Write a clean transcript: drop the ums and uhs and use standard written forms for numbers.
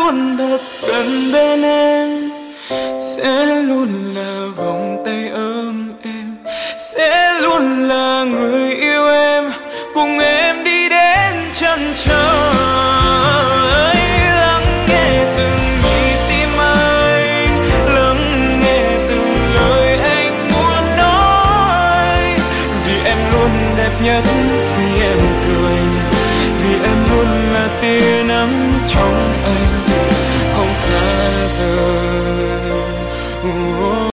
luôn thật gần bên em, sẽ luôn là vòng tay ấm em, sẽ luôn là người yêu em, cùng em đi đến chân trời. Lắng nghe từng nhịp tim anh, lắng nghe từng lời anh muốn nói, vì em luôn đẹp nhất khi em cười, vì em luôn là tia nắng trong anh, không xa rời.